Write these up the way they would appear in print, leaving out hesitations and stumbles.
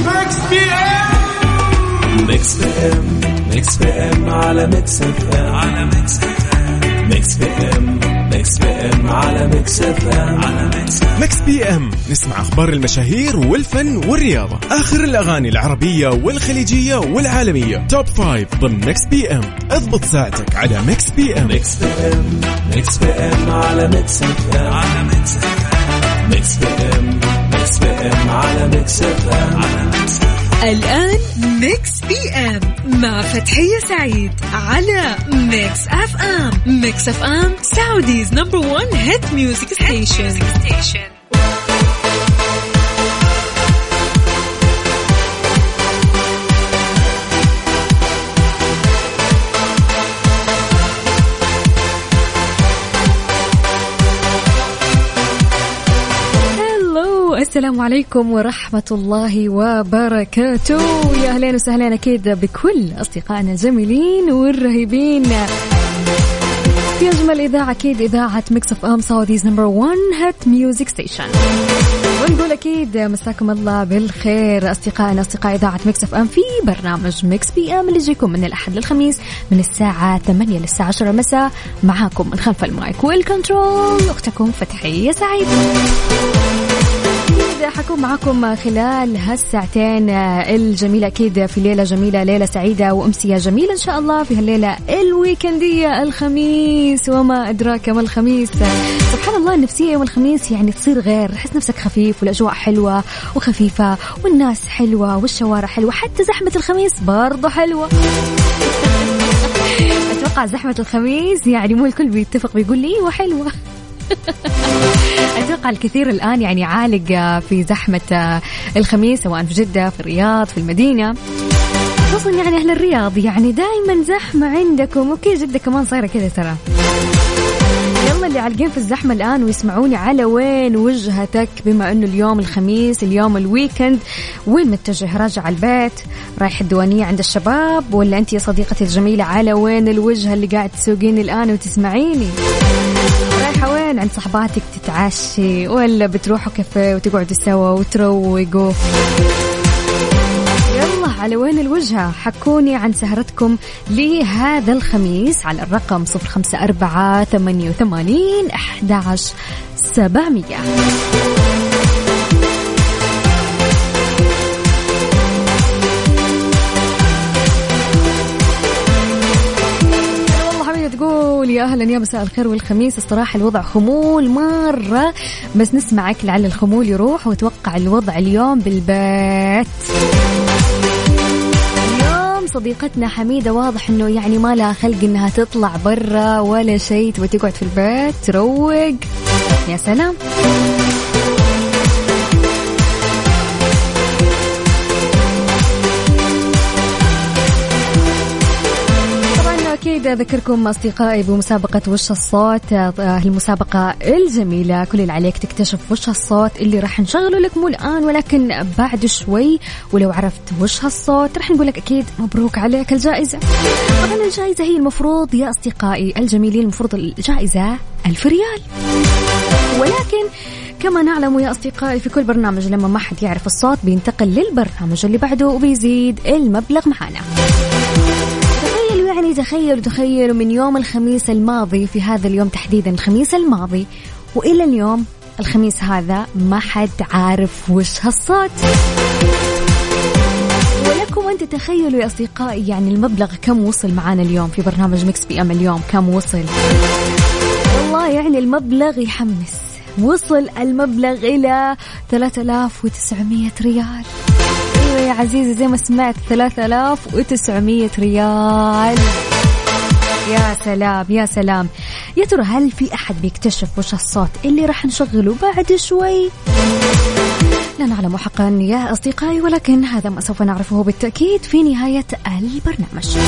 ميكس بي ام ميكس بي ام على ميكس اف ام على ميكس اف ام ميكس بي ام ميكس بي ام على ميكس اف ام على ميكس بي ام. نسمع اخبار المشاهير والفن والرياضه، اخر الاغاني العربيه والخليجيه والعالميه، توب 5 ضمن ميكس بي ام. اضبط ساعتك على ميكس بي ام. ميكس بي ام ميكس بي ام على ميكس اف ام على ميكس اف ام ميكس بي ام ميكس بي ام على ميكس اف ام على ميكس. الآن ميكس بي ام مع فتحية سعيد على ميكس اف ام. ميكس اف ام سعوديز نمبر 1 هيت ميوزك ستيشن. السلام عليكم ورحمة الله وبركاته. يا أهلين وسهلين أكيد بكل أصدقائنا الجميلين والرهيبين في أجمل إذاعة، أكيد إذاعة ميكس اف ام سعوديز نمبر 1 هيت ميوزك ستيشن. ونقول أكيد مساكم الله بالخير أصدقائنا أصدقاء إذاعة ميكس اف ام في برنامج ميكس بي ام اللي يجيكم من الأحد للخميس من الساعة 8 للساعة 10 مساء. معاكم من خلف المايك والكنترول أختكم فتحية سعيد. حكون معكم خلال هالساعتين الجميلة أكيد في ليلة جميلة، ليلة سعيدة وأمسية جميلة إن شاء الله في هالليلة الويكندية الخميس. وما أدراك ما الخميس، سبحان الله النفسية يوم الخميس يعني تصير غير، تحس نفسك خفيف والأجواء حلوة وخفيفة والناس حلوة والشوارع حلوة، حتى زحمة الخميس برضو حلوة. أتوقع زحمة الخميس يعني مو الكل بيتفق بيقول لي وحلوة. أتوقع الكثير الآن يعني عالق في زحمة الخميس، سواء في جدة في الرياض في المدينة، خصوصا يعني أهل الرياض يعني دائما زحمة عندكم. وكي جدة كمان صايرة كذا ترى. يلا اللي عالقين في الزحمة الآن ويسمعوني، على وين وجهتك بما أنه اليوم الخميس اليوم الويكند؟ وين متجه؟ راجع البيت، رايح الديوانية عند الشباب، ولا أنت يا صديقتي الجميلة على وين الوجهة اللي قاعد تسوقين الآن وتسمعيني؟ رايحة وين؟ عند صحباتك تتعشي، ولا بتروحوا كافيه وتقعدوا سوا وتروقوا؟ يلا على وين الوجهة؟ حكوني عن سهرتكم لهذا الخميس على الرقم 0548811700. تقول يا أهلا يا مساء الخير والخميس. الصراحة الوضع خمول مرة، بس نسمعك لعل الخمول يروح، وتوقع الوضع اليوم بالبيت. اليوم صديقتنا حميدة واضح أنه يعني ما لها خلق أنها تطلع برا ولا شيء، تبغى تقعد في البيت تروق. يا سلام. أكيد أذكركم أصدقائي بمسابقة وش الصوت، المسابقة الجميلة. كل اللي عليك تكتشف وش الصوت اللي راح نشغله لك، مو الآن ولكن بعد شوي. ولو عرفت وش هالصوت راح نقول لك أكيد مبروك عليك الجائزة. طبعا الجائزة هي المفروض يا أصدقائي الجميلين المفروض الجائزة 1000 ريال، ولكن كما نعلم يا أصدقائي في كل برنامج لما ما حد يعرف الصوت بينتقل للبرنامج اللي بعده وبيزيد المبلغ معنا. يعني تخيلوا من يوم الخميس الماضي، في هذا اليوم تحديدا الخميس الماضي، وإلى اليوم الخميس هذا ما حد عارف وش هالصوت. ولكم أن تتخيلوا يا أصدقائي يعني المبلغ كم وصل معانا اليوم في برنامج ميكس بي ام. اليوم كم وصل؟ والله يعني المبلغ يحمس. وصل المبلغ إلى 3900 ريال. يا عزيزي زي ما سمعت 3900 ريال. يا سلام يا سلام. يا ترى هل في أحد بيكتشف وش الصوت اللي راح نشغله بعد شوي؟ لا نعلم حقا يا أصدقائي، ولكن هذا ما سوف نعرفه بالتأكيد في نهاية البرنامج.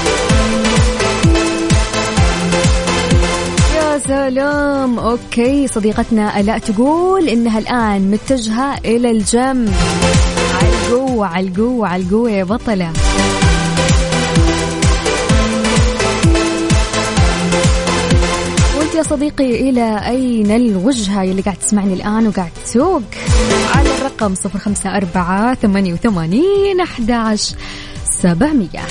يا سلام. أوكي صديقتنا ألاء تقول إنها الآن متجهة إلى الجيم. على القوة يا بطلة. وانت يا صديقي إلى أين الوجهة اللي قاعد تسمعني الآن وقاعد تسوق؟ على الرقم الرقم 0548811700.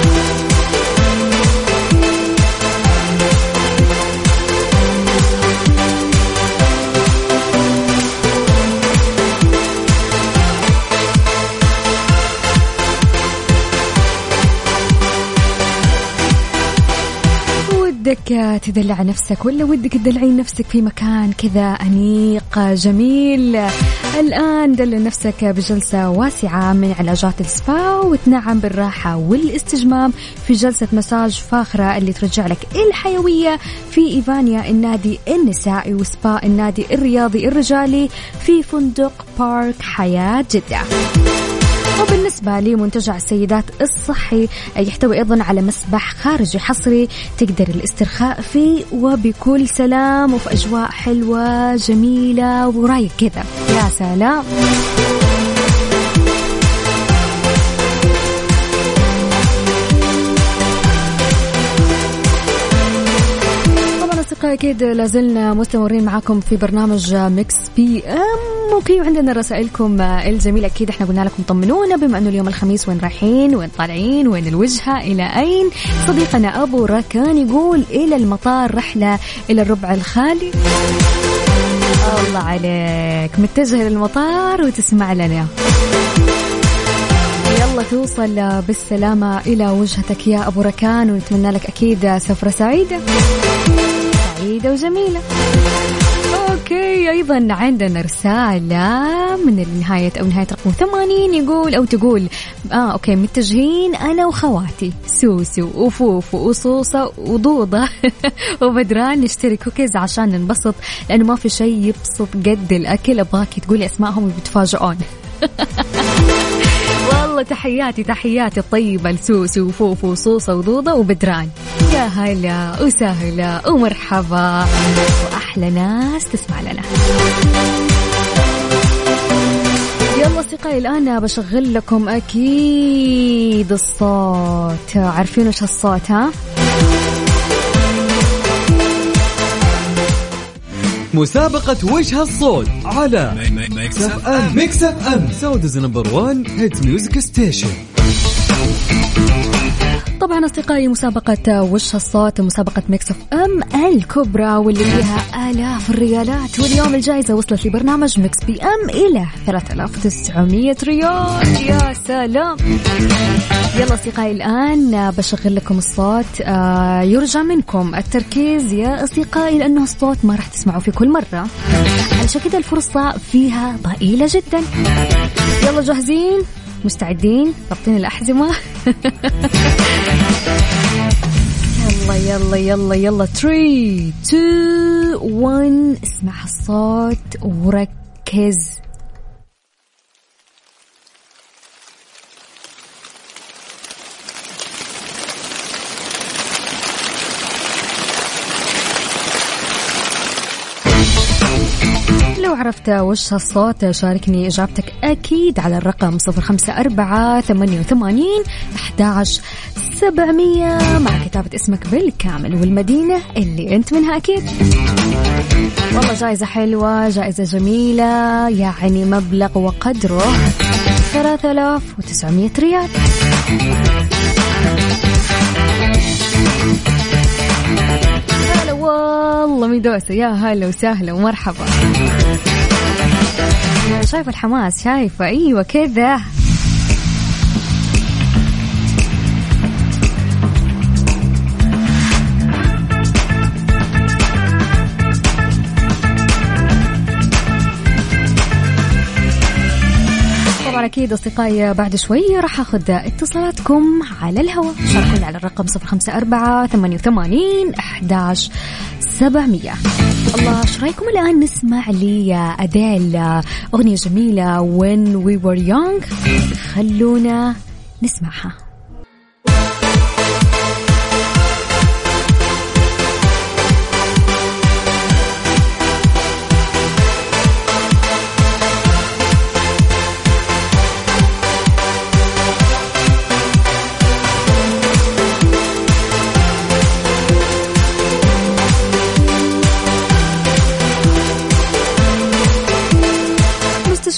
ودك تدلع نفسك ولا ودك تدلعين نفسك في مكان كذا أنيق جميل؟ الآن دلع نفسك بجلسة واسعة من علاجات السبا وتنعم بالراحة والاستجمام في جلسة مساج فاخرة اللي ترجع لك الحيوية في إيفانيا النادي النسائي وسبا النادي الرياضي الرجالي في فندق بارك حياة جدة. وبالنسبة لمنتجع السيدات الصحي يحتوي أيضا على مسبح خارجي حصري تقدر الاسترخاء فيه وبكل سلام وفي أجواء حلوة جميلة ورايق كذا. يا سلام. أكيد لازلنا مستمرين معاكم في برنامج ميكس بي ام. اوكي وعندنا رسائلكم الجميلة. أكيد احنا قلنا لكم طمنونا بما أنه اليوم الخميس وين رايحين وين طالعين وين الوجهة إلى أين. صديقنا أبو ركان يقول إلى المطار رحلة إلى الربع الخالي. الله عليك متجه للمطار وتسمع لنا. يلا توصل بالسلامة إلى وجهتك يا أبو ركان ونتمنى لك أكيد سفرة سعيدة سعيدة وجميلة. أوكي أيضا عندنا رسالة من نهاية رقم 80 يقول أو تقول أوكي متجهين أنا وخواتي سوسو وفوفو وصوصة وضوضة وبدران نشتري كوكيز عشان ننبسط لأنه ما في شيء يبسط قد الأكل. أبغاكي تقولي أسمائهم وبتفاجئون. والله تحياتي الطيبة لسوسو وفوفو وصوصة وضوضة وبدران. يا هلا وسهلا ومرحبا وأحلى ناس تسمع لنا. يلا أصدقائي الآن بشغل لكم أكيد الصوت. عارفين وش الصوت ها؟ مسابقة وجه الصوت على ميكس اف ام سعوديز نمبر 1 هيت ميوزك ستيشن. طبعا أصدقائي مسابقة وش الصوت مسابقة ميكس اف ام الكبرى واللي فيها آلاف الريالات. واليوم الجائزة وصلت لبرنامج ميكس بي ام إلى 3900 ريال. يا سلام. يلا أصدقائي الآن بشغل لكم الصوت. يرجى منكم التركيز يا أصدقائي لأنه الصوت ما راح تسمعوا فيه كل مرة علشان كده الفرصة فيها ضئيلة جدا. يلا جاهزين مستعدين ربطين الأحزمة. يلا 3 2 1 اسمع الصوت وركز. لو عرفت وش هالصوت شاركني إجابتك أكيد على الرقم 0548811700 مع كتابة اسمك بالكامل والمدينة اللي أنت منها. أكيد والله جائزة حلوة جائزة جميلة يعني مبلغ وقدره 3900 ريال. هلا والله ميدوسة يا هلا وسهلا ومرحبا. شايفة الحماس شايفة أيوة كذا. طبعا أكيد أصدقائي بعد شوي راح أخذ اتصالاتكم على الهواء. شاركوني على الرقم 0548811700. الله ايش رايكم الآن نسمع لي أديل أغنية جميلة When We Were Young. خلونا نسمعها.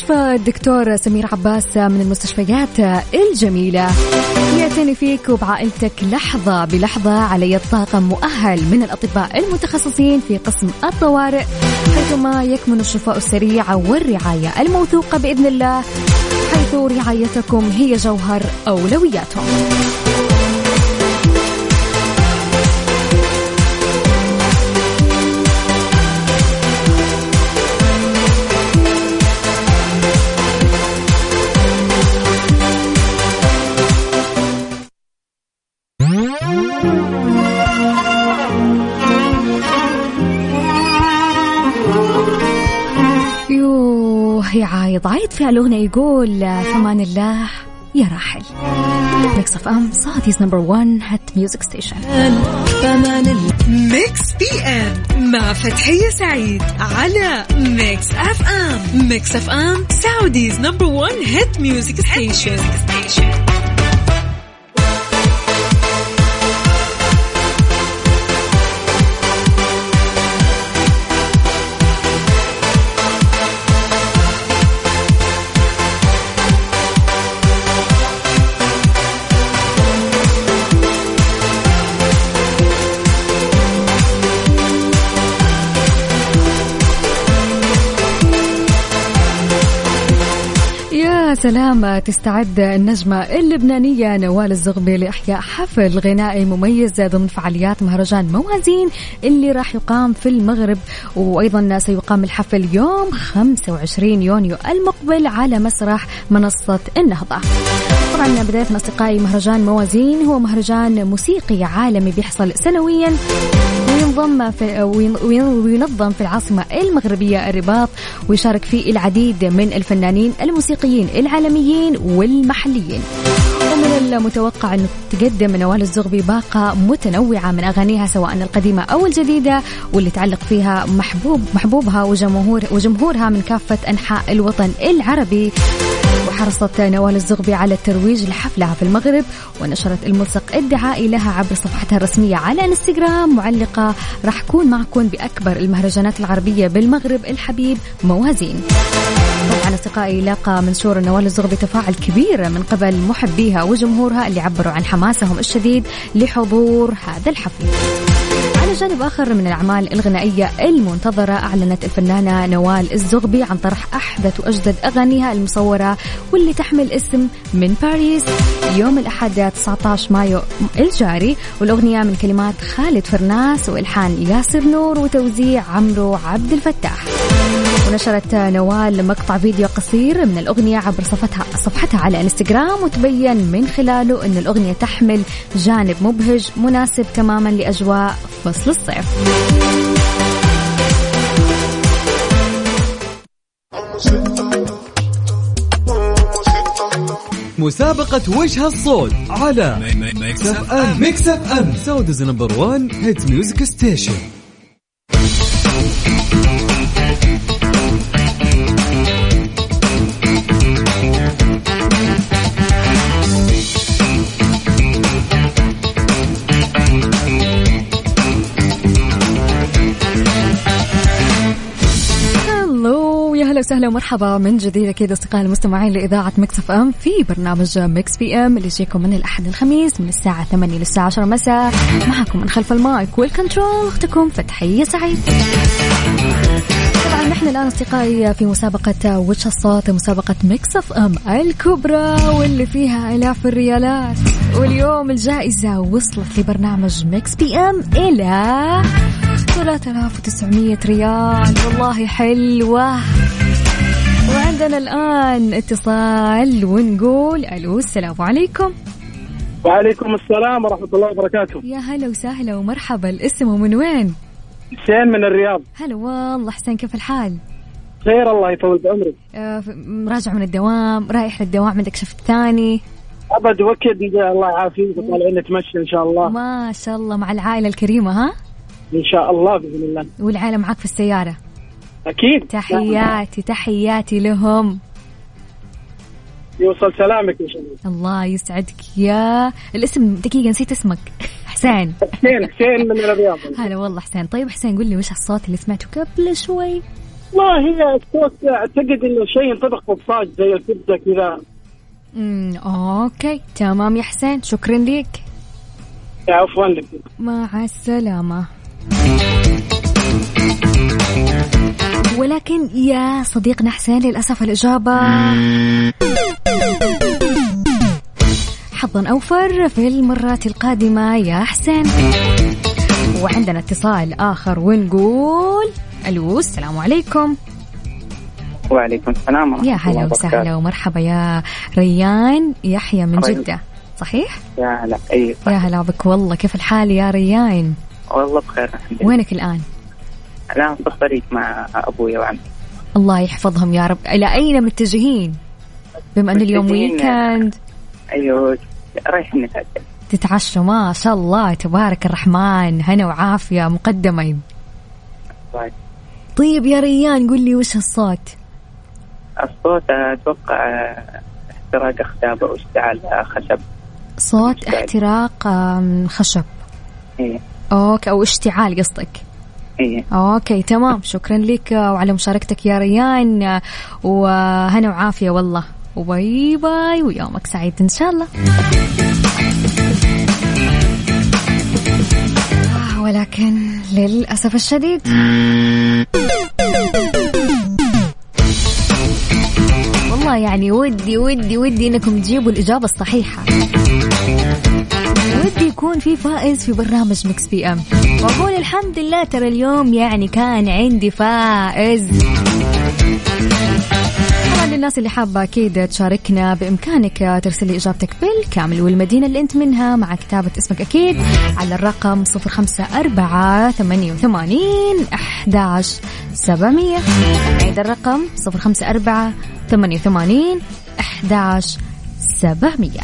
مستشفى الدكتور سمير عباس من المستشفيات الجميلة يعتني فيك وبعائلتك لحظة بلحظة على يد طاقم مؤهل من الأطباء المتخصصين في قسم الطوارئ، حيثما يكمن الشفاء السريع والرعاية الموثوقة بإذن الله، حيث رعايتكم هي جوهر أولوياتهم. يا عايض فيها الأغنية يقول فمان الله يا راحل. ميكس اف ام سعوديز نمبر 1 هات ميوزك ستيشن. ميكس بي ام مع فتحية سعيد على ميكس اف ام. ميكس اف ام سعوديز نمبر 1 هات ميوزك ستيشن. سلام. تستعد النجمة اللبنانية نوال الزغبي لإحياء حفل غنائي مميز ضمن فعاليات مهرجان موازين اللي راح يقام في المغرب، وأيضا سيقام الحفل يوم 25 يونيو المقبل على مسرح منصة النهضة. طبعا بداية أصدقائي مهرجان موازين هو مهرجان موسيقي عالمي بيحصل سنويا وينظم في العاصمة المغربية الرباط، ويشارك فيه العديد من الفنانين الموسيقيين العالميين والمحليين. ومن المتوقع أن تقدم نوال الزغبي باقة متنوعة من أغانيها سواء القديمة أو الجديدة، واللي تعلق فيها محبوبها وجمهورها من كافة أنحاء الوطن العربي. وحرصت نوال الزغبي على الترويج لحفلها في المغرب، ونشرت الملصق الدعائي لها عبر صفحتها الرسمية على انستغرام معلقة راح أكون معكم بأكبر المهرجانات العربية بالمغرب الحبيب موازين. طبعا أصدقائي لاقى منشور نوال الزغبي تفاعل كبير من قبل محبيها وجمهورها اللي عبروا عن حماسهم الشديد لحضور هذا الحفل. على جانب آخر من الأعمال الغنائية المنتظرة، أعلنت الفنانة نوال الزغبي عن طرح أحدث وأجدد أغانيها المصورة واللي تحمل اسم من باريس يوم الأحد 19 مايو الجاري، والأغنية من كلمات خالد فرناس وإلحان ياسر نور وتوزيع عمرو عبد الفتاح. ونشرت نوال مقطع فيديو قصير من الأغنية عبر صفحتها على انستغرام، وتبين من خلاله أن الأغنية تحمل جانب مبهج مناسب تماما لأجواء فصل الصيف. مسابقة وجه الصوت على ميكس اف ام سعوديز نمبر 1 هيت ميوزك ستيشن. وسهلا ومرحبا من جديد أكيد أصدقائي المستمعين لإذاعة ميكس اف ام في برنامج ميكس بي ام اللي يجيكم من الأحد الخميس من الساعة 8 للساعة 10 مساء. معكم من خلف المايك والكنترول أختكم فتحية سعيد. طبعا نحن الآن أصدقائي في مسابقة وجه الصوت، مسابقة ميكس اف ام الكبرى واللي فيها آلاف الريالات، واليوم الجائزة وصلت لبرنامج ميكس بي ام إلى 3900 ريال. والله حلوة. وعندنا الآن اتصال ونقول ألو السلام عليكم. وعليكم السلام ورحمة الله وبركاته. يا هلا وسهلا ومرحبا. الاسم ومن وين؟ حسين من الرياض. هلا والله حسين، كيف الحال؟ خير الله يطول بعمرك. راجع من الدوام، رايح للدوام، عندك شفت ثاني؟ أبد وكد الله يعافيك وطالعين نتمشى إن شاء الله. ما شاء الله مع العائلة الكريمة ها؟ إن شاء الله بإذن الله. والعائلة معك في السيارة؟ أكيد. تحياتي لهم. يوصل سلامك إن شاء الله. الله يسعدك. يا الاسم دقيقة نسيت اسمك. حسين من الرياض. هلا والله حسين. طيب حسين قل لي وش الصوت اللي سمعته قبل شوي؟ والله هي الصوت اعتقد انه شيء ينطبق بالصاج زي الكبده كذا. اوكي تمام يا حسين، شكرا لك. عفوا لك. مع السلامة. ولكن يا صديقنا حسين للأسف الإجابة حظا أوفر في المرات القادمة يا حسين. وعندنا اتصال آخر ونقول ألو، السلام عليكم. وعليكم السلام. يا هلا وسهلا ومرحبا يا ريان يحيى من جدة، صحيح؟ يا هلا. أيوة يا هلا بك والله، كيف الحال يا ريان؟ والله بخير الحمد لله. وينك الآن؟ الآن في الطريق مع أبويا وعمي. الله يحفظهم يا رب. إلى أين متجهين بما أن اليوم ويكند؟ أيوة رايحين نتعشى. تتعشوا؟ ما شاء الله تبارك الرحمن، هنا وعافية مقدما. طيب يا ريان قل لي وش الصوت؟ الصوت أتوقع احتراق أخشاب أو اشتعال خشب. صوت احتراق خشب. إيه. أوكي، أو اشتعال قصدك. إيه. أوكي تمام، شكرا لك وعلى مشاركتك يا ريان، وهنا وعافية والله، وباي باي ويومك سعيد إن شاء الله. ولكن للأسف الشديد والله يعني ودي إنكم تجيبوا الإجابة الصحيحة، ودي يكون في فائز في برنامج ميكس بي ام، وأقول الحمد لله ترى اليوم يعني كان عندي فائز. طبعا للناس اللي حابة أكيد تشاركنا بإمكانك ترسلي إجابتك بالكامل والمدينة اللي أنت منها مع كتابة اسمك أكيد على الرقم 0548811700. عيد الرقم 0548811700.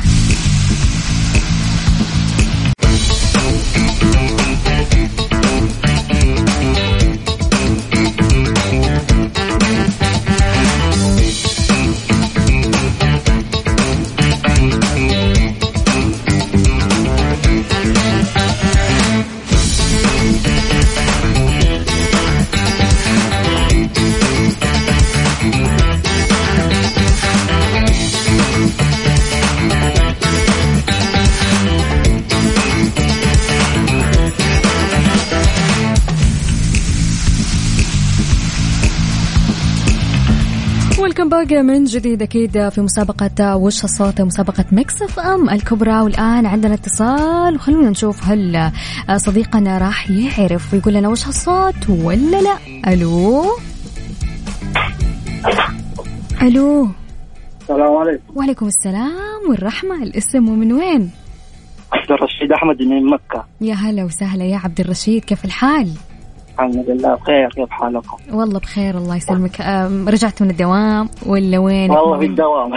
باقي من جديد أكيد في مسابقة وش الصوت، مسابقة ميكس اف ام الكبرى. والآن عندنا اتصال وخلونا نشوف هل صديقنا راح يعرف ويقول لنا وش الصوت ولا لا. ألو ألو. السلام عليكم. وعليكم السلام والرحمة. الاسم ومن وين؟ عبد الرشيد أحمد من مكة. يا هلا وسهلا يا عبد الرشيد، كيف الحال؟ الحمد لله بخير، كيف حالكم؟ والله بخير الله يسلمك. رجعت من الدوام ولا وين؟ والله في الدوام.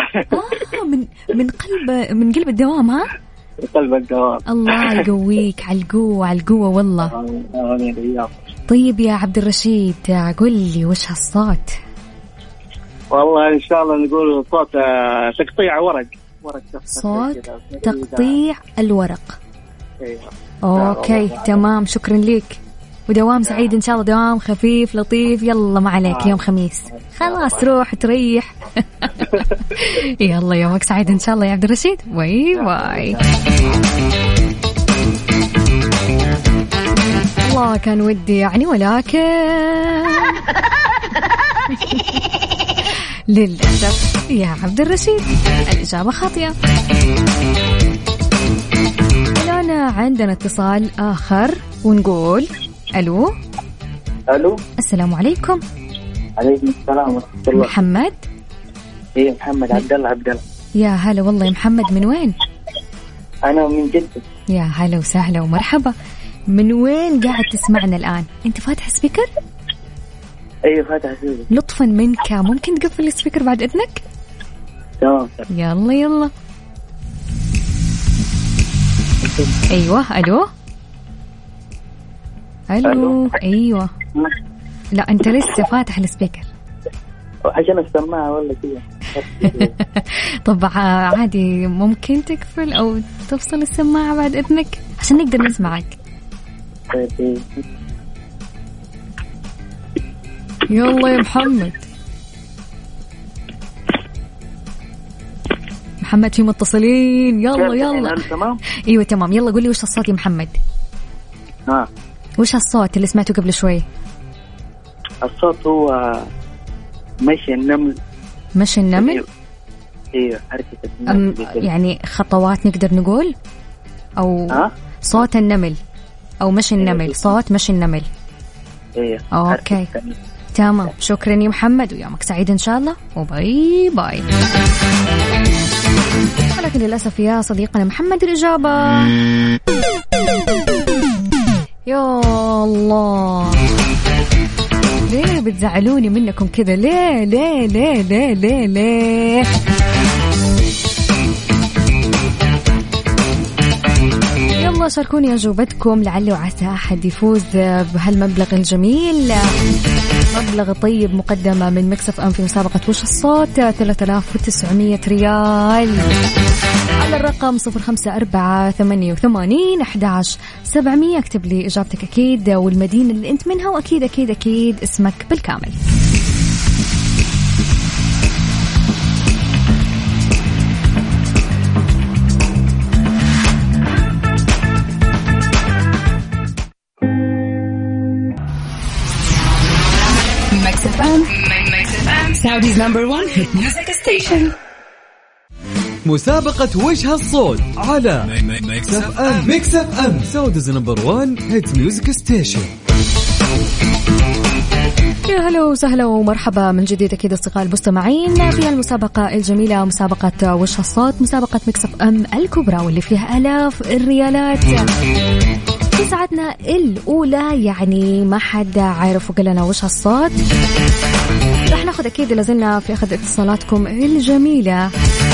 من قلب الدوام. ها؟ قلب الدوام. الله يقويك على القوة والله. طيب يا عبد الرشيد قل لي وش هالصوت؟ والله إن شاء الله نقول صوت تقطيع ورق. صوت تقطيع الورق. أيوة. أوكي تمام، شكرا لك ودوام سعيد إن شاء الله، دوام خفيف لطيف. يلا ما عليك، يوم خميس خلاص روح تريح. يلا يومك سعيد إن شاء الله يا عبد الرشيد. باي باي. الله كان ودي يعني، ولكن للأسف يا عبد الرشيد الإجابة خاطئة. الآن عندنا اتصال آخر ونقول ألو. ألو السلام عليكم. عليكم السلام ورحمة الله. محمد؟ إيه محمد عبد الله. يا هلا والله يا محمد، من وين؟ أنا من جدة. يا هلا وسهلا ومرحبا. من وين قاعد تسمعنا الآن؟ أنت فاتح سبيكر؟ أيوة فاتح سبيكر. لطفا منك ممكن تقفل السبيكر بعد إذنك؟ تمام. يلا أيوة. ألو. أيوة. لا أنت لسه فاتح السبيكر عشان السماعة ولا كذا. طب عادي ممكن تقفل أو تفصل السماعة بعد إذنك عشان نقدر نسمعك. يلا يا محمد. محمد في متصلين. يلا تمام. ايوه تمام. يلا قولي وش الصوت يا محمد؟ وش الصوت اللي سمعته قبل شوي؟ الصوت هو مشي النمل. مشي النمل؟ ايوه حركة النمل. يعني خطوات نقدر نقول او صوت النمل او مشي النمل. صوت مشي النمل. ايوه اوكي تمام. شكرا يا محمد ويومك سعيد ان شاء الله وباي باي. ولكن للأسف يا صديقنا محمد الإجابة يا الله. ليه بتزعلوني منكم كذا؟ ليه ليه ليه ليه ليه ليه؟ يلا شاركوني أجوبتكم لعل وعسى أحد يفوز بهالمبلغ الجميل، مبلغ طيب مقدمة من مكسف أم في مسابقة وش الصوت 3900 ريال على الرقم 0548811700. اكتب لي إجابتك أكيد والمدينة اللي أنت منها، وأكيد أكيد أكيد اسمك بالكامل. Saudi's number one hit music station. مسابقة وش هالصوت على ميكس اف ام سعوديز نمبر 1 هيت ميوزك ستيشن. يا هلا وسهلا ومرحبا من جديد أكيد أصدقاء المستمعين في المسابقة الجميلة مسابقة وش هالصوت، مسابقة ميكس اف ام الكبرى واللي فيها آلاف الريالات. في ساعتنا الأولى يعني ما حد عارف وقال لنا وش هالصوت. رح ناخذ أكيد لازلنا في أخذ اتصالاتكم الجميلة،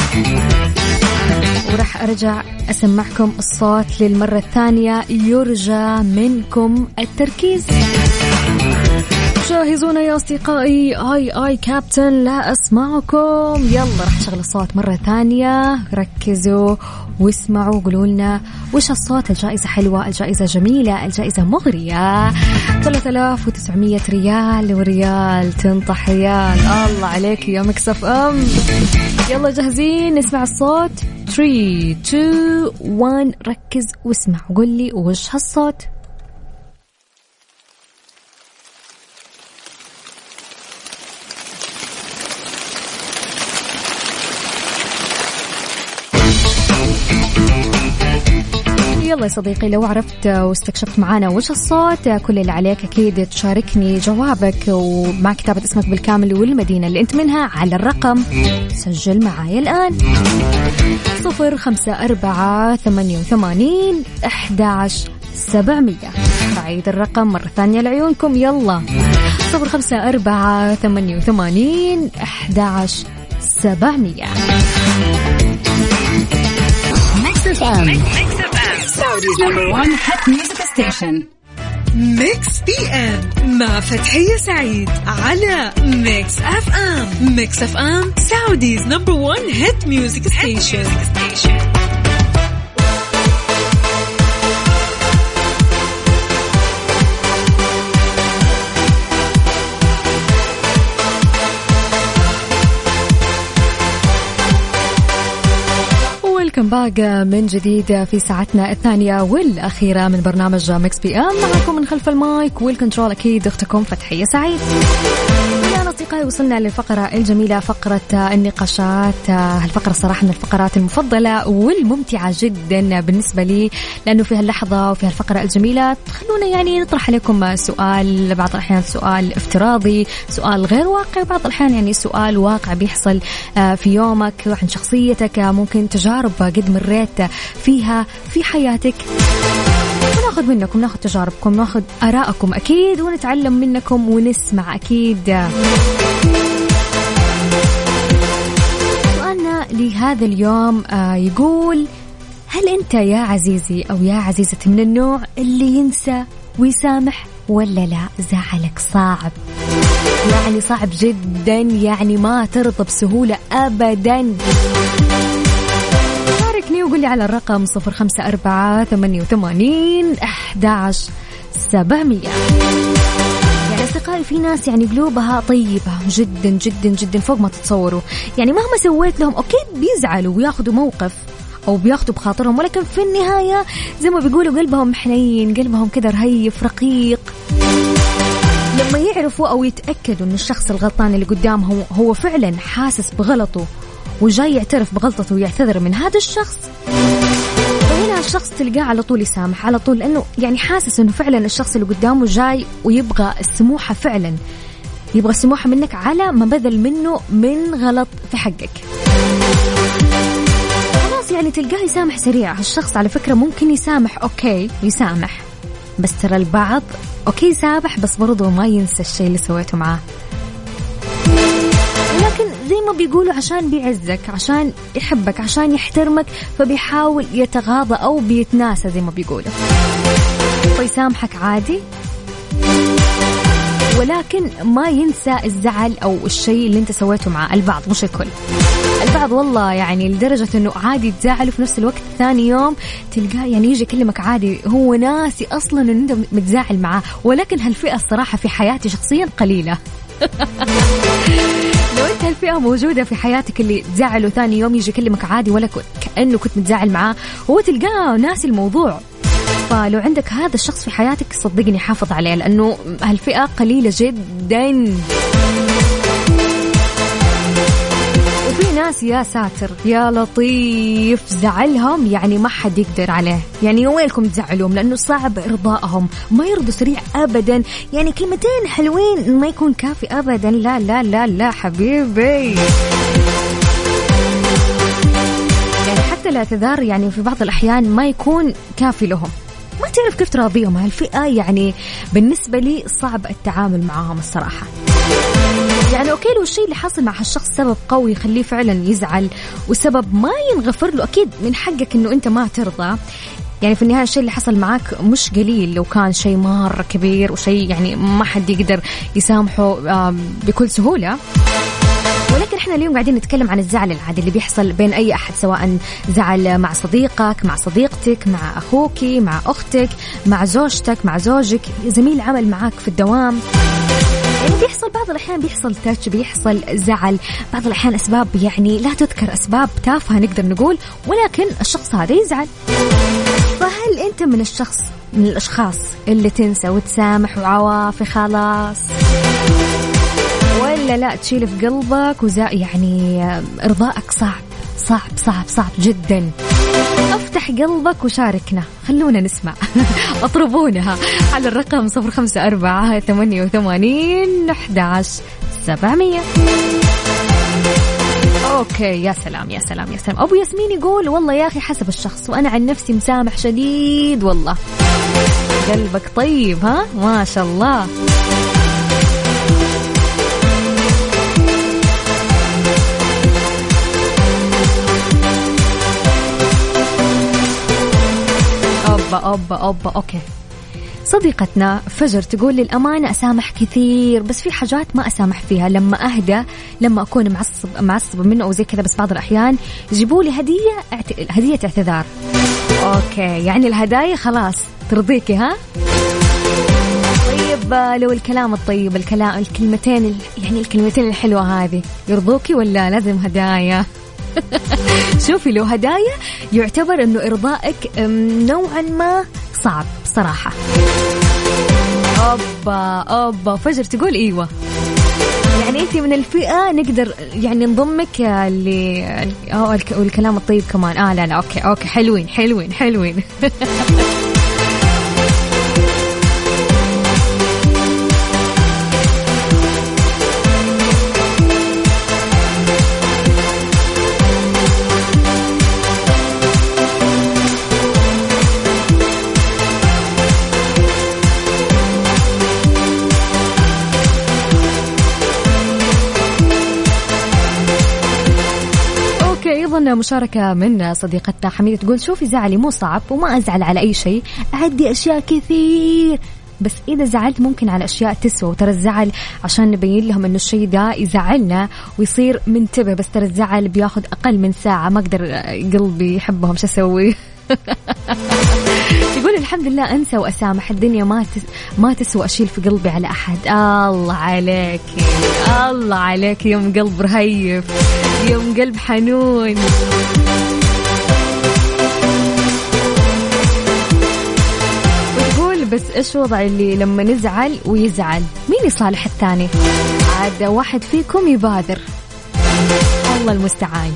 ورح أرجع أسمعكم الصوت للمرة الثانية. يرجى منكم التركيز. جاهزون يا أصدقائي؟ آي كابتن لا أسمعكم. يلا رح شغل الصوت مرة ثانية، ركزوا واسمعوا. قولوا لنا وش الصوت. الجائزة حلوة، الجائزة جميلة، الجائزة مغرية، 3900 ريال وريال تنطح ريال. الله عليك يا مكسف أم. يلا جاهزين نسمع الصوت؟ 3 2 1 ركز واسمع وقول لي وش هالصوت. يلا يا صديقي لو عرفت واستكشفت معانا وش الصوت، كل اللي عليك أكيد تشاركني جوابك ومع كتابة اسمك بالكامل والمدينة اللي أنت منها على الرقم. سجل معايا الآن 0548811700. بعيد الرقم مرة ثانية لعيونكم. يلا 0548811700. Saudi's number one hit music station. Mix PM مع فتحية سعيد على Mix FM. Mix FM Saudi's number one hit music station. كم باقة من جديد في ساعتنا الثانية والأخيرة من برنامج ميكس بي ام. معكم من خلف المايك والكنترول أكيد أختكم فتحية سعيد. يا أصدقائي وصلنا للفقرة الجميلة، فقرة النقاشات. هالفقرة صراحة من الفقرات المفضلة والممتعة جدا بالنسبة لي، لأنه في هاللحظة وفي هالفقرة الجميلة خلونا يعني نطرح عليكم سؤال، بعض الأحيان سؤال افتراضي، سؤال غير واقعي، بعض الأحيان يعني سؤال واقع بيحصل في يومك عن شخصيتك، ممكن تجارب قد مريت فيها في حياتك. وناخذ منكم، ناخذ تجاربكم، ناخذ آراءكم أكيد، ونتعلم منكم ونسمع أكيد. سؤالنا لهذا اليوم يقول: هل أنت يا عزيزي أو يا عزيزتي من النوع اللي ينسى ويسامح ولا لا؟ زعلك صعب، يعني صعب جدا، يعني ما ترضى بسهولة أبدا. وقل لي على الرقم 0548811700. يعني أصدقائي في ناس يعني قلوبها طيبة جدا جدا جدا فوق ما تتصوروا، يعني مهما سويت لهم أوكي بيزعلوا وياخدوا موقف أو بياخدوا بخاطرهم، ولكن في النهاية زي ما بيقولوا قلبهم حنين، قلبهم كده رهيف رقيق. لما يعرفوا أو يتأكدوا أن الشخص الغلطان اللي قدامهم هو فعلا حاسس بغلطه وجاي يعترف بغلطته ويعتذر من هذا الشخص، فهنا الشخص تلقاه على طول يسامح على طول، لأنه يعني حاسس أنه فعلا الشخص اللي قدامه جاي ويبغى السموحة، فعلا يبغى السموحة منك على ما بذل منه من غلط في حقك. خلاص يعني تلقاه يسامح سريع. هالشخص على فكرة ممكن يسامح أوكي يسامح، بس ترى البعض أوكي يسامح بس برضو ما ينسى الشيء اللي سويته معاه، لكن زي ما بيقولوا عشان بيعزك، عشان يحبك، عشان يحترمك، فبيحاول يتغاضى أو بيتناسى زي ما بيقولوا، فيسامحك عادي، ولكن ما ينسى الزعل أو الشيء اللي انت سويته معاه. البعض مش الكل، البعض والله يعني لدرجة انه عادي تزعل وفي نفس الوقت ثاني يوم تلقاه يعني يجي يكلمك عادي، هو ناسي اصلا انه انت متزاعل معاه. ولكن هالفئة الصراحة في حياتي شخصيا قليلة. لو انت هالفئة موجودة في حياتك اللي تزعله ثاني يوم يجي يكلمك عادي ولا كأنه كنت متزاعل معاه، هو تلقاه ناسي الموضوع. فلو عندك هذا الشخص في حياتك صدقني حافظ عليه، لأنه هالفئة قليلة جدا. وفي ناس يا ساتر يا لطيف زعلهم يعني ما حد يقدر عليه، يعني وينكم تزعلهم، لأنه صعب إرضائهم، ما يرضوا سريع أبدا، يعني كلمتين حلوين ما يكون كافي أبدا. لا لا لا لا حبيبي، يعني حتى الاعتذار يعني في بعض الأحيان ما يكون كافي لهم، ما تعرف كيف تراضيهم. هالفئة يعني بالنسبة لي صعب التعامل معهم الصراحة. يعني أوكي لو الشيء اللي حاصل مع هالشخص سبب قوي يخليه فعلا يزعل وسبب ما ينغفر له، أكيد من حقك إنه أنت ما ترضى. يعني في النهاية الشيء اللي حصل معاك مش قليل، لو كان شيء مرة كبير وشيء يعني ما حد يقدر يسامحه بكل سهولة. ولكن احنا اليوم قاعدين نتكلم عن الزعل العادي اللي بيحصل بين أي أحد، سواء زعل مع صديقك، مع صديقتك، مع أخوك، مع أختك، مع زوجتك، مع زوجك، زميل عمل معاك في الدوام. يعني بيحصل بعض الأحيان بيحصل تاتش، بيحصل زعل، بعض الأحيان أسباب يعني لا تذكر، أسباب تافهة نقدر نقول، ولكن الشخص هذا يزعل. فهل أنت من الأشخاص اللي تنسى وتسامح وعوافي خلاص، ولا لا تشيل في قلبك يعني إرضائك صعب جدا؟ افتح قلبك وشاركنا، خلونا نسمع. اطربونها على الرقم 0548811700. اوكي يا سلام يا سلام يا سلام. ابو ياسمين يقول والله يا اخي حسب الشخص، وانا عن نفسي مسامح شديد والله. قلبك طيب ها ما شاء الله. أوبا أوكي. صديقتنا فجر تقول للأمانة أسامح كثير، بس في حاجات ما أسامح فيها. لما أهدى، لما أكون معصب منه أو زي كذا، بس بعض الأحيان يجيبوا لي هدية اعتذار. أوكي يعني الهدايا خلاص ترضيكي ها؟ طيب لو الكلام الطيب، الكلمتين يعني الكلمتين الحلوة هذه يرضوكي ولا لازم هدايا؟ شوفي لو هدايا يعتبر انه ارضائك نوعا ما صعب صراحة. اوبا فجر تقول ايوه، يعني انت من الفئة نقدر يعني نضمك والكلام الطيب كمان. لا اوكي حلوين. مشاركة من صديقتنا حميدة تقول شوفي زعلي مو صعب وما أزعل على أي شيء، أعدي أشياء كثير، بس إذا زعلت ممكن على أشياء تسوى. ترى الزعل عشان نبين لهم إنه الشيء ده يزعلنا ويصير منتبه، بس ترى الزعل بياخد أقل من ساعة، ما أقدر قلبي يحبهم شو أسوي. يقول يقول الحمد لله أنسى وأسامح، الدنيا ما تسوى أشيل في قلبي على أحد. الله عليك، الله عليك، يوم قلب رهيف، يوم قلب حنون. وتقول بس إيش وضع اللي لما نزعل ويزعل، مين يصالح الثاني؟ عاد واحد فيكم يبادر، الله المستعان.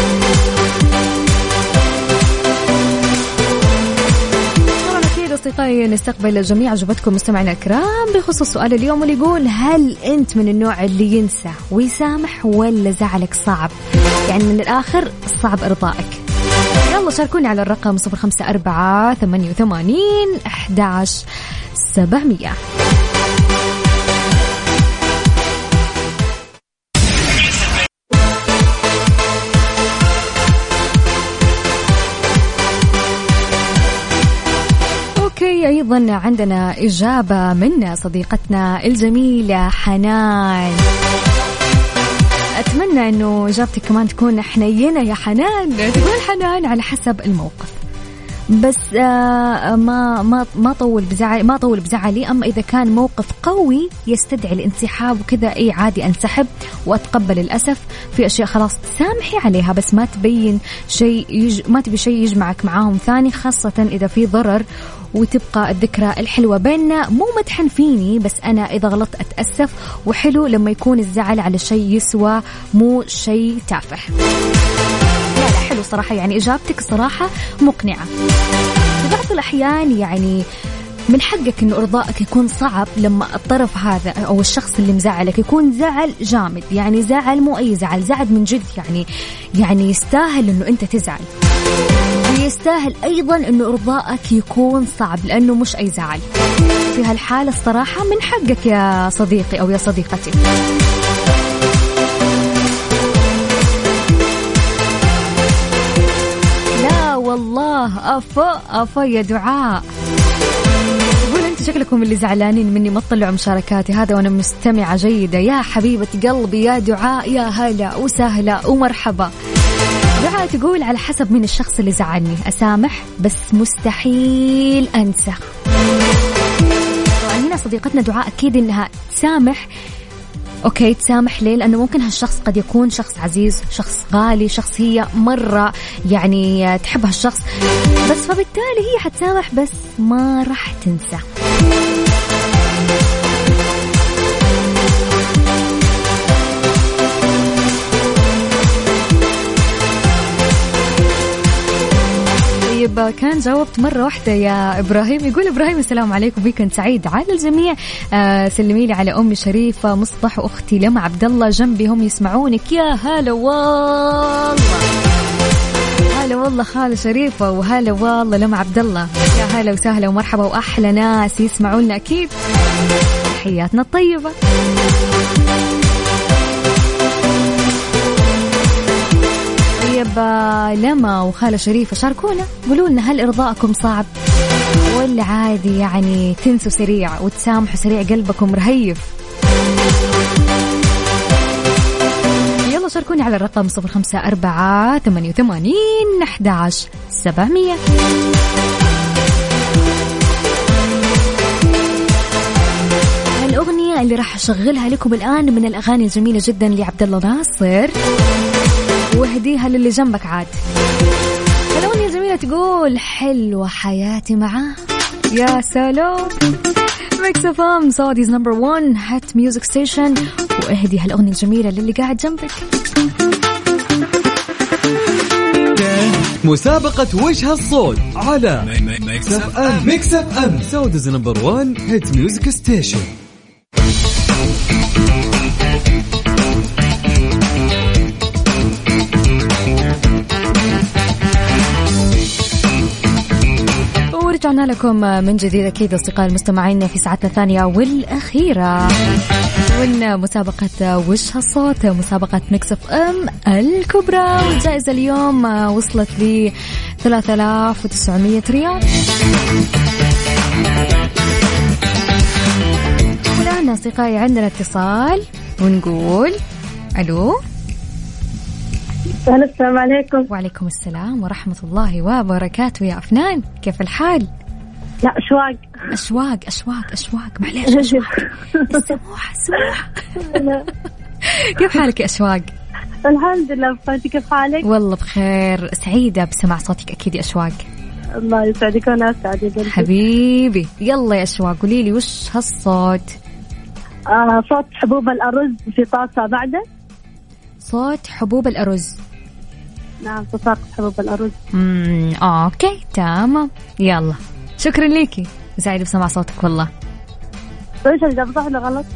أصدقائي نستقبل جميع أجوبتكم مستمعينا الكرام بخصوص سؤال اليوم، واللي يقول هل أنت من النوع اللي ينسى ويسامح ولا زعلك صعب؟ يعني من الآخر صعب إرضائك. يلا شاركوني على الرقم 0548811700. أيضا عندنا إجابة من صديقتنا الجميلة حنان. أتمنى أنه إجابتك كمان تكون حنينة يا حنان. تقول حنان على حسب الموقف، بس ما طول بزعلي. أما إذا كان موقف قوي يستدعي الانسحاب وكذا، أي عادي أنسحب وأتقبل الأسف. في أشياء خلاص تسامحي عليها، بس ما تبين شيء ما تبي شيء يجمعك معاهم ثاني، خاصة إذا في ضرر، وتبقى الذكرى الحلوة بيننا. مو مدحن فيني، بس أنا إذا غلطت أتأسف، وحلو لما يكون الزعل على شيء يسوى مو شيء تافه. لا حلو صراحة، يعني إجابتك صراحة مقنعة. في بعض الأحيان يعني من حقك إنه إرضائك يكون صعب لما الطرف هذا أو الشخص اللي مزعلك يكون زعل جامد، يعني زعل مو أي زعل، زعل من جد، يعني يستاهل إنه أنت تزعل، ويستاهل أيضا إنه إرضائك يكون صعب، لأنه مش أي زعل. في هالحالة الصراحة من حقك يا صديقي أو يا صديقتي. لا والله أفا يا دعاء. يقول أنت شكلكم اللي زعلانين مني ما تطلعوا مشاركاتي، هذا وأنا مستمعة جيدة. يا حبيبة قلبي يا دعاء، يا هلا وسهلا ومرحبا. دعاء تقول على حسب من الشخص اللي زعلني، أسامح بس مستحيل أنسى. طبعا هنا صديقتنا دعاء أكيد إنها تسامح. أوكي تسامح ليه؟ لأنه ممكن هالشخص قد يكون شخص عزيز، شخص غالي، شخص هي مرة يعني تحب هالشخص، بس فبالتالي هي حتسامح بس ما راح تنسى. طيب كان جاوبت مرة واحدة يا إبراهيم. يقول إبراهيم السلام عليكم، ويكند سعيد على الجميع. سلمي لي على أمي شريفة مصطح وأختي لما عبد الله جنبي، هم يسمعونك. يا هلا والله، هلا والله خالة شريفة، وهلا والله لما عبد الله. يا هلا وسهلا ومرحبا، وأحلى ناس يسمعون لنا أكيد. تحياتنا الطيبة. لما وخالة شريفة شاركونا، قولوا لنا هل إرضاءكم صعب ولا عادي، يعني تنسوا سريع وتسامحوا سريع، قلبكم رهيف. يلا شاركوني على الرقم 0548811700. الأغنية اللي راح أشغلها لكم الآن من الأغاني الجميلة جدا لعبد الله ناصر، واهديها للي جنبك. عاد الأغنية الجميلة تقول حلوة حياتي معاه. يا سلام. ميكس اف ام سعوديز نمبر 1 هات ميوزك ستيشن، واهدي هالأغنية الجميلة للي قاعد جنبك. مسابقة وش هالصوت على ميكس اف ام. ميكس اف ام سعوديز نمبر 1 هات ميوزك ستيشن. رجعنا لكم من جديد أكيد أصدقائي المستمعين في ساعتنا الثانية والأخيرة من مسابقة وش هالصوت، مسابقة ميكس اف ام الكبرى. والجائزة اليوم وصلت ل 3900 ريال. والآن أصدقائي عندنا اتصال ونقول ألو. السلام عليكم. وعليكم السلام ورحمة الله وبركاته. يا أفنان كيف الحال؟ لا أشواق معليش أشواق. سموحة كيف حالك يا أشواق؟ الحمد لله بخير، كيف حالك؟ والله بخير، سعيدة بسماع صوتك أكيد يا أشواق. الله يسعدك وأنا أسعد حبيبي. يلا يا أشواق قولي لي وش هالصوت؟ صوت حبوب الأرز في طاسة بعده. صوت حبوب الأرز. نعم صوت حبوب الأرز. أوكي تمام، يلا شكرا ليكي، سعيدة بسماع صوتك والله. إيش الإجابة صح ولا غلط؟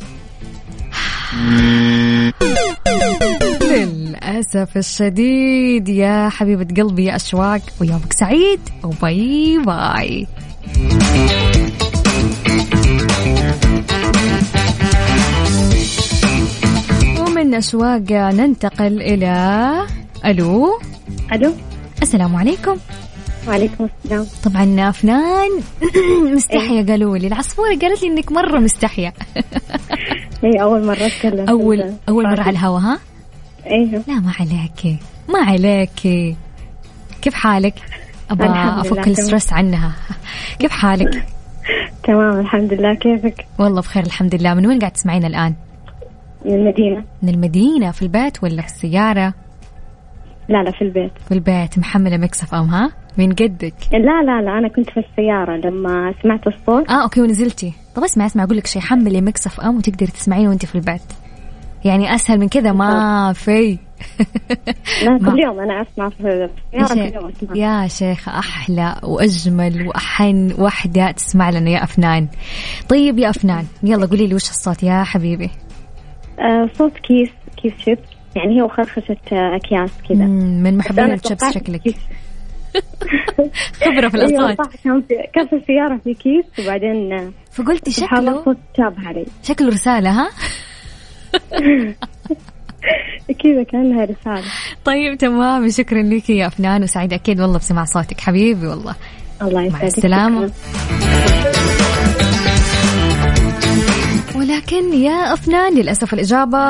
للأسف الشديد يا حبيبة قلبي يا أشواق، ويومك سعيد وباي باي. ومن أشواق ننتقل إلى ألو. السلام عليكم. وعليكم السلام. طبعا أفنان مستحية قالوا لي، العصفورة قالت لي إنك مرة مستحية. ايه أول مرة أتكلم. أول مرة على الهوا ها؟ ايه. لا ما عليكي. كيف حالك؟ أبغى أفك الستريس عنها. كيف حالك؟ تمام الحمد لله، كيفك؟ والله بخير الحمد لله. من وين قاعد تسمعين الآن؟ من المدينة. في البيت ولا في السيارة؟ لا في البيت. في البيت محملة ميكس اف ام ها؟ من قدك؟ لا أنا كنت في السيارة لما سمعت الصوت. أوكي ونزلتي. طب اسمع أقول لك شيء، حملي ميكس اف ام وتقدري تسمعين وانت في البيت، يعني أسهل من كذا ما في. لا كل يوم أنا أسمع في السيارة. يا شيخة أحلى وأجمل وأحن وحدة تسمع لنا يا أفنان. طيب يا أفنان يلا قولي لي وش الصوت يا حبيبي؟ صوت كيس شيبس، يعني هو خرخشة أكياس كذا. من محبين الشيبس شكلك. خبرة في الأصوات. كان في السيارة في كيس وبعدين فقلتي شكله صوت شابه علي. شكله رسالة ها؟ كذا كأنها رسالة. طيب تمام، شكرا لك يا أفنان وسعيدة أكيد والله بسمع صوتك حبيبي والله. الله يسعدك. مع السلامة. ولكن يا أفنان للأسف الإجابة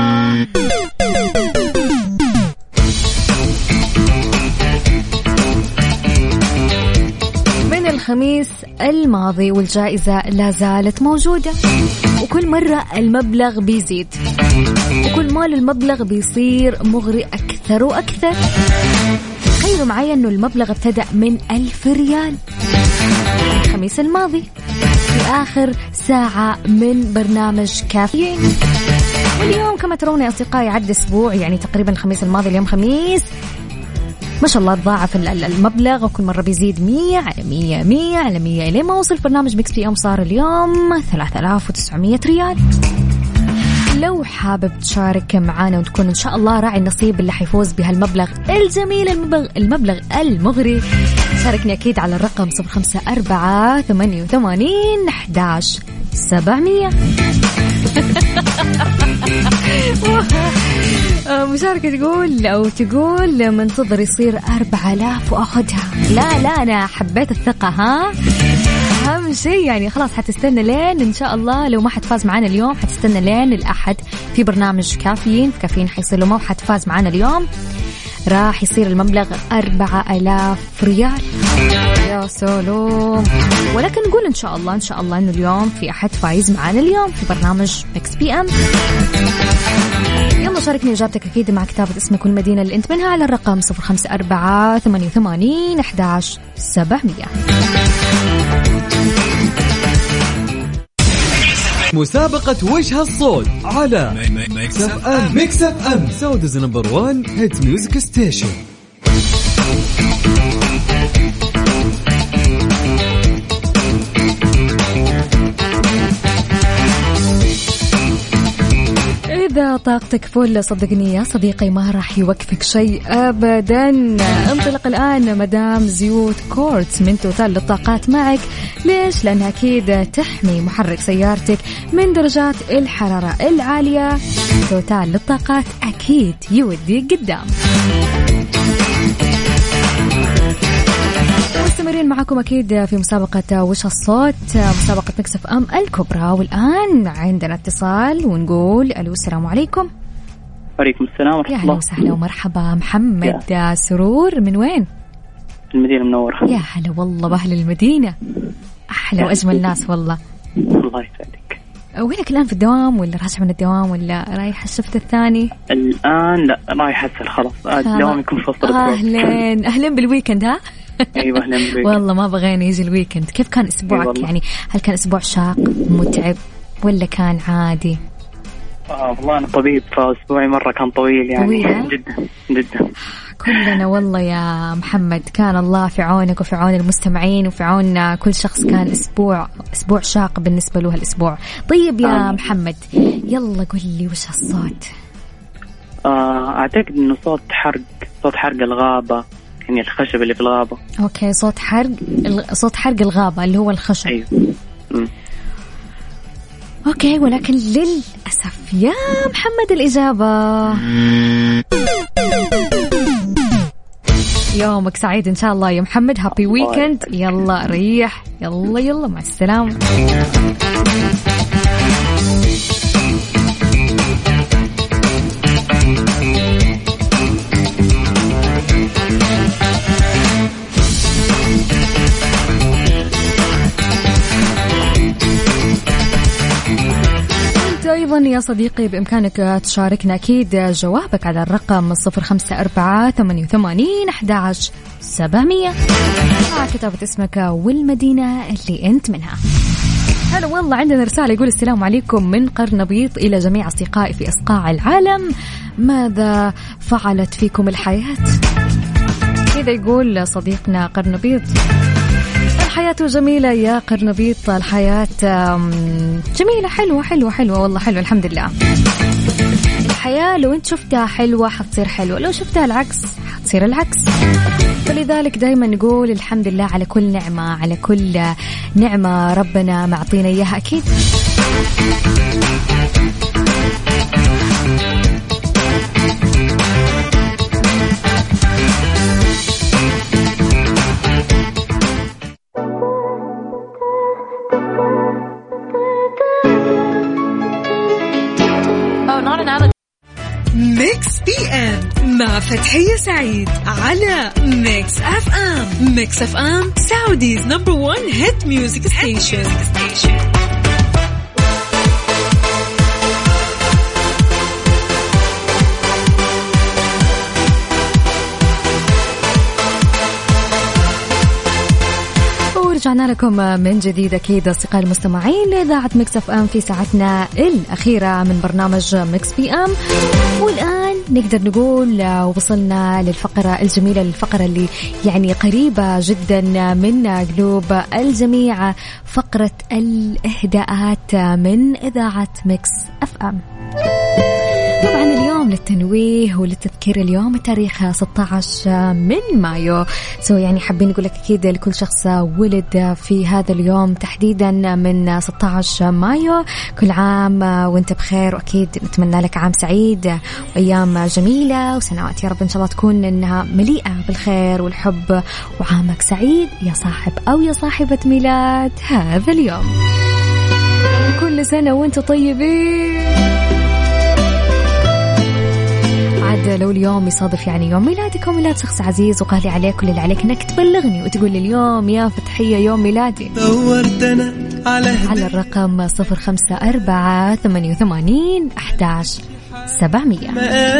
من الخميس الماضي، والجائزة لا زالت موجودة، وكل مرة المبلغ بيزيد، وكل ما المبلغ بيصير مغري أكثر وأكثر. تخيلوا معي أنه المبلغ ابتدأ من 1000 ريال الخميس الماضي في آخر ساعة من برنامج كافيين. واليوم كما ترون يا أصدقائي عد أسبوع، يعني تقريبا الخميس الماضي اليوم خميس، ما شاء الله تضاعف المبلغ، وكل مرة بيزيد 100 على 100 100 على 100 لين ما وصل برنامج ميكس بي ام صار اليوم 3900 ريال. لو حابب تشارك معانا وتكون إن شاء الله راعي النصيب اللي حيفوز بهالمبلغ الجميل، المبلغ المغري، شاركني أكيد على الرقم 0548811700. مشاركة تقول منتظر يصير 4000 وأخذها. لا أنا حبيت الثقة ها، أهم شيء يعني خلاص حتستنى لين إن شاء الله، لو ما حتفاز معنا اليوم حتستنى لين الأحد في برنامج كافيين. في كافيين حيصير، لو ما حتفاز معنا اليوم راح يصير المبلغ 4000 ريال. يا سلام. ولكن نقول إن شاء الله إنه اليوم في أحد فايز معنا اليوم في برنامج ميكس بي ام. يلا شاركني إجابتك أكيد مع كتابة اسمك والمدينة اللي أنت منها على الرقم 0548811700. مسابقة وش هالصوت على ميكس اف ام سعوديز نمبر 1 هيت ميوزك ستيشن. إذا طاقتك فل صدقني يا صديقي ما راح يوقفك شيء أبدا. انطلق الآن مدام زيوت كورتس من توتال للطاقات معك. ليش؟ لأنها أكيد تحمي محرك سيارتك من درجات الحرارة العالية. توتال للطاقات أكيد يوديك قدام. مستمرين معكم أكيد في مسابقة وش الصوت، مسابقة ميكس اف ام الكبرى. والآن عندنا اتصال ونقول ألو السلام عليكم. وعليكم السلام ورحمة الله. يا أهلا وسهلا ومرحبا. محمد سرور من وين؟ المدينة المنورة. يا هلا والله بأهل المدينة، أحلى وأجمل ناس والله. الله يسعدك. وينك الآن في الدوام ولا راجع من الدوام ولا رايح الشفت الثاني؟ الآن لا رايح أسهل خلاص. الدوام يكون في وسط الأسبوع. أهلا بالويكند. ها أيوة أهلا بالويكند. والله ما بغينا يجي الويكند. كيف كان أسبوعك يعني؟ هل كان أسبوع شاق متعب ولا كان عادي؟ والله أنا طبيب فأسبوعي مرة كان طويل يعني. طويلة؟ جدا كلنا والله يا محمد. كان الله في عونك وفي عون المستمعين وفي عون كل شخص. كان أسبوع شاق بالنسبة له هالأسبوع. طيب يا محمد يلا قل لي وش هالصوت؟ أعتقد إنه صوت حرق الغابة، يعني الخشب اللي في الغابة. أوكي صوت حرق الغابة اللي هو الخشب. أيوة. أوكي ولكن للأسف يا محمد الإجابة يومك سعيد إن شاء الله يا محمد. هابي ويكند. يلا ريح. يلا مع السلامة. أيضا يا صديقي بإمكانك تشاركنا أكيد جوابك على الرقم 0548811700 مع كتابة اسمك والمدينة اللي أنت منها. هلا والله عندنا رسالة يقول السلام عليكم من قرنبيط إلى جميع أصدقائي في أصقاع العالم، ماذا فعلت فيكم الحياة؟ كذا يقول صديقنا قرنبيط. الحياة جميلة يا قرنبيط، الحياة جميلة حلوة والله حلوة الحمد لله. الحياة لو انت شفتها حلوة حتصير حلوة، لو شفتها العكس حتصير العكس. فلذلك دايما نقول الحمد لله على كل نعمة ربنا معطينا إياها أكيد. ميكس بي ام مع فتحية سعيد على ميكس اف ام. ميكس اف ام سعوديز نمبر 1 هيت ميوزك ستيشن. ورجعنا لكم من جديد أكيد أصدقائي المستمعين لإذاعة ميكس اف ام في ساعتنا الأخيرة من برنامج ميكس بي ام. والآن نقدر نقول وصلنا للفقرة الجميلة، الفقرة اللي يعني قريبة جدا من قلوب الجميع، فقرة الإهداءات من إذاعة ميكس اف ام. طبعا اليوم للتنويه وللتذكير اليوم التاريخ 16 من مايو. يعني حابين نقول لك أكيد لكل شخص ولد في هذا اليوم تحديدا من 16 مايو كل عام وانت بخير، وأكيد نتمنى لك عام سعيد وأيام جميلة وسنوات يا رب إن شاء الله تكون إنها مليئة بالخير والحب، وعامك سعيد يا صاحب أو يا صاحبة ميلاد هذا اليوم. كل سنة وانت طيبين. عاد لو اليوم يصادف يعني يوم ميلادك وميلاد شخص عزيز وغالي عليك، كل اللي عليك انك تبلغني وتقول لي اليوم يا فتحية يوم ميلادي دورتنا على الرقم 0548811700.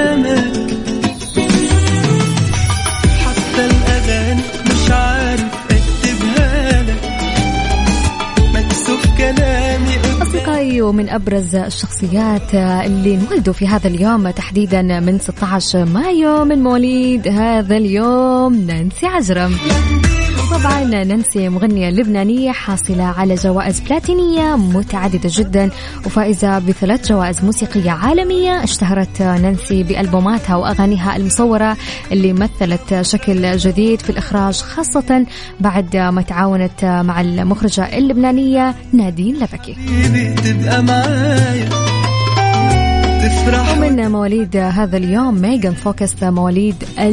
حتى الأغاني مش عارف اكتبها لك، مكسوف كلامي. أصدقائي ومن أبرز الشخصيات اللي انولدوا في هذا اليوم تحديدا من 16 مايو من مواليد هذا اليوم نانسي عجرم. طبعا نانسي مغنية لبنانية حاصلة على جوائز بلاتينية متعددة جدا وفائزة ب3 جوائز موسيقية عالمية. اشتهرت نانسي بألبوماتها وأغانيها المصورة اللي مثلت شكل جديد في الإخراج، خاصة بعد ما تعاونت مع المخرجة اللبنانية نادين لبكي. ومن مواليد هذا اليوم ميغان فوكس مواليد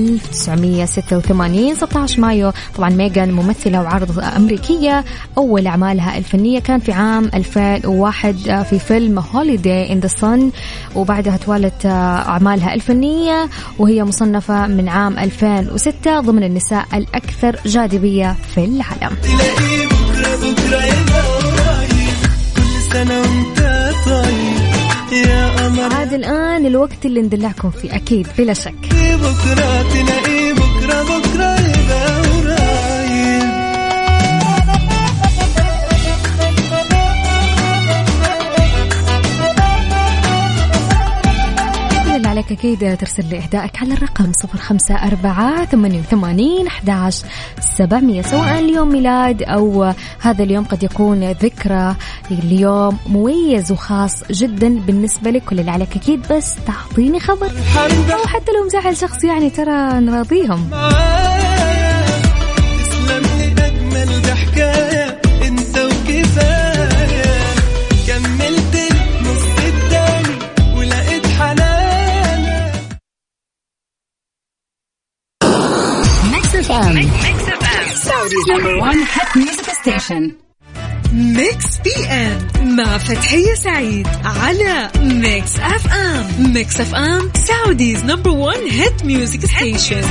1986 16 مايو. طبعا ميغان ممثلة وعارضة أمريكية، أول أعمالها الفنية كان في عام 2001 في فيلم Holiday in the Sun، وبعدها توالت أعمالها الفنية وهي مصنفة من عام 2006 ضمن النساء الأكثر جاذبية في العالم. عاد الآن الوقت اللي ندلعكم فيه أكيد بلا شك. عليك أكيد ترسل لي إهدائك على الرقم 0548811700 سواء اليوم ميلاد أو هذا اليوم قد يكون ذكرى اليوم مميز وخاص جدا بالنسبة لك. كل اللي عليك أكيد بس تعطيني خبر، أو حتى لو مزعل شخص يعني ترى نراضيهم. Saudi's number one hit music station. Mix PM مع فتحية سعيد على Mix FM. Mix FM Saudi's number one hit music station.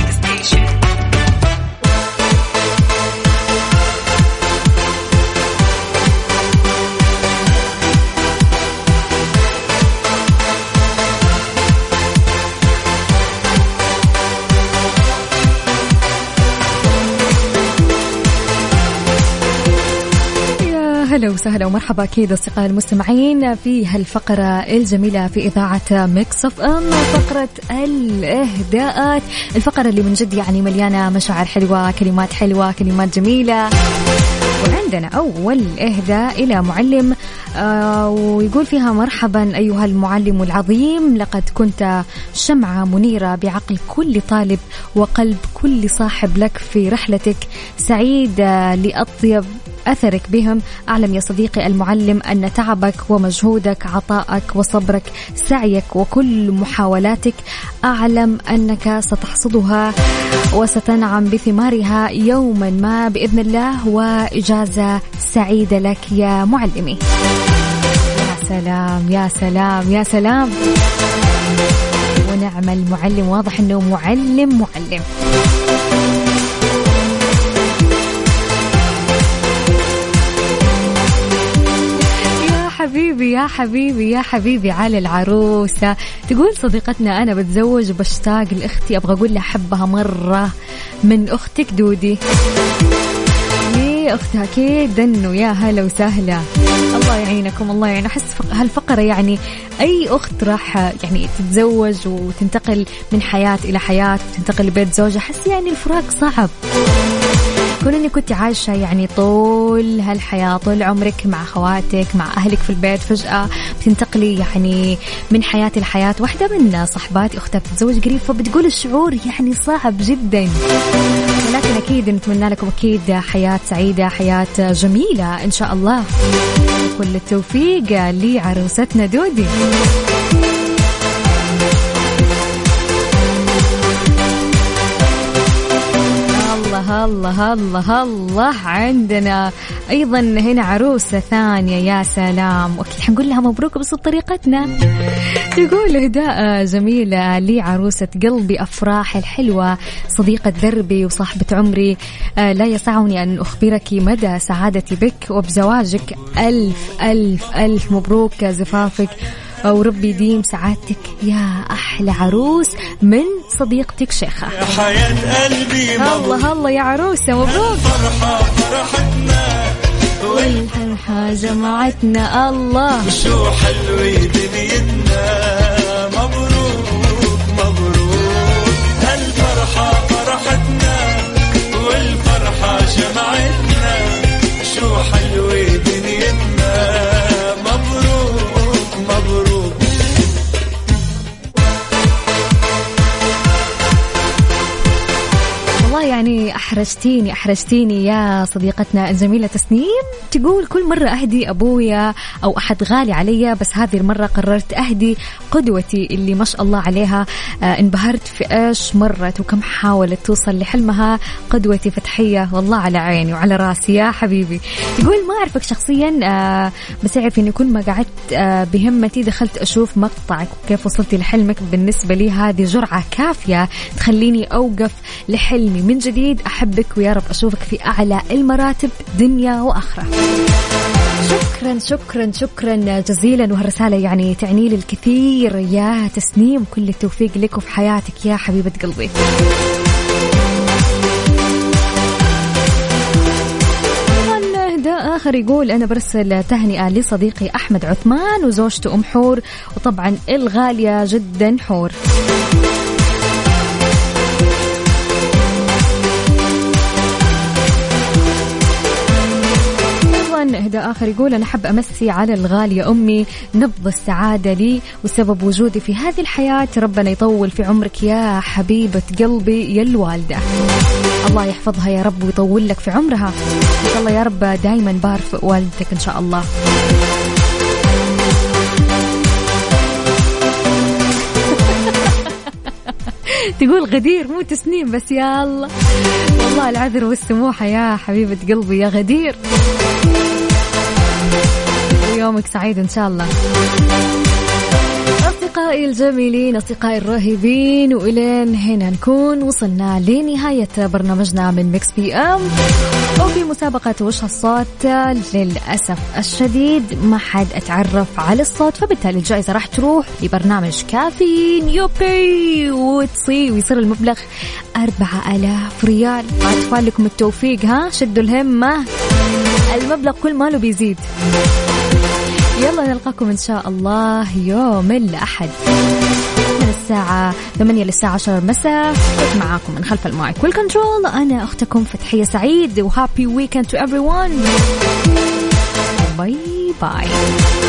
هلا وسهلا ومرحبا أكيد أصدقائي المستمعين في هالفقرة الجميلة في إذاعة ميكس أف أم، فقرة الإهداءات، الفقرة اللي من جد يعني مليانة مشاعر حلوة، كلمات حلوة، كلمات جميلة. وعندنا أول إهداء إلى معلم ويقول فيها: مرحبا أيها المعلم العظيم، لقد كنت شمعة منيرة بعقل كل طالب وقلب كل صاحب لك في رحلتك، سعيد لأطيب أثرك بهم. أعلم يا صديقي المعلم أن تعبك ومجهودك، عطائك وصبرك، سعيك وكل محاولاتك، أعلم أنك ستحصدها وستنعم بثمارها يوما ما بإذن الله، وإجازة سعيدة لك يا معلمي. يا سلام يا سلام يا سلام، ونعم المعلم، واضح أنه معلم. يا حبيبي على العروسة. تقول صديقتنا: أنا بتزوج وبشتاق لأختي، أبغى أقول لها أحبها مرة من أختك دودي. ليه أختها كيد دنو؟ يا هلا وسهلا، الله يعينكم، الله يعين. أحس هالفقرة يعني أي أخت راح يعني تتزوج وتنتقل من حياة إلى حياة وتنتقل لبيت زوجها، أحس يعني الفراق صعب. كون انك كنت عايشة يعني طول هالحياة، طول عمرك مع خواتك مع أهلك في البيت، فجأة بتنتقلي يعني من حياة لحياة. واحدة من صحباتي أختها بتتزوج قريب، فبتقول الشعور يعني صعب جدا، ولكن أكيد نتمنى لكم أكيد حياة سعيدة، حياة جميلة إن شاء الله. كل التوفيق لعروستنا دودي. الله عندنا أيضا هنا عروسة ثانية، يا سلام، وأكيد حنقول لها مبروك بس بطريقتنا. تقول إهداء جميلة لعروسة قلبي، أفراح الحلوة، صديقة دربي وصاحبة عمري، لا يسعني أن أخبرك مدى سعادتي بك وبزواجك، ألف مبروك زفافك، وربي يديم سعادتك يا أحلى عروس من صديقتك شيخة. يا حياة قلبي الله يا عروسة، مبروك. فرحتنا والفرحة جمعتنا، الله شو حلوة دنيتنا، مبروك هالفرحة فرحتنا والفرحة جمعتنا، شو حلوة دنيتنا، مبروك. والله يعني أحرجتيني يا صديقتنا الجميلة تسنيم. تقول كل مرة أهدي أبويا أو أحد غالي عليا، بس هذه المرة قررت أهدي قدوتي اللي ما شاء الله عليها انبهرت في إيش مرت وكم حاولت توصل لحلمها. قدوتي فتحية، والله على عيني وعلى راسي يا حبيبي. يقول ما أعرفك شخصيا بس أعرف إني كل ما قعدت بهمتي دخلت أشوف مقطعك وكيف وصلتي لحلمك. بالنسبة لي هذه جرعة كافية تخليني أوقف لحلمي من جديد. أحبك ويا رب أشوفك في أعلى المراتب دنيا وآخرة. شكرا جزيلا، وهالرسالة يعني تعني لي الكثير يا تسنيم. كل التوفيق لك وفي حياتك يا حبيبة قلبي. آخر يقول أنا برسل تهنئة لصديقي أحمد عثمان وزوجته أم حور، وطبعا الغالية جدا حور. إهداء آخر يقول أنا حب أمسي على الغالية أمي، نبض السعادة لي وسبب وجودي في هذه الحياة. ربنا يطول في عمرك يا حبيبة قلبي يا الوالدة. الله يحفظها يا رب ويطول لك في عمرها إن شاء الله يا رب. دايما بارك والدتك إن شاء الله. تقول غدير مو تسنيم بس يا الله. والله العذر والسموحة يا حبيبة قلبي يا غدير، ويومك سعيد إن شاء الله. أصدقائي الجميلين، أصدقائي الرهيبين، وإلين هنا نكون وصلنا لنهاية برنامجنا من ميكس بي أم. وفي مسابقة وش الصوت للأسف الشديد ما حد أتعرف على الصوت، فبالتالي الجائزة راح تروح لبرنامج كافيين يوبي ويصير المبلغ 4000 ريال. أتفعل لكم التوفيق، ها شدوا الهمة، المبلغ كل ماله بيزيد. يلا نلقاكم إن شاء الله يوم الأحد من الساعة 8 للساعة 10 مساء. كنت معاكم من خلف المايك والكنترول أنا أختكم فتحية سعيد. وهابي ويكند to everyone. باي باي.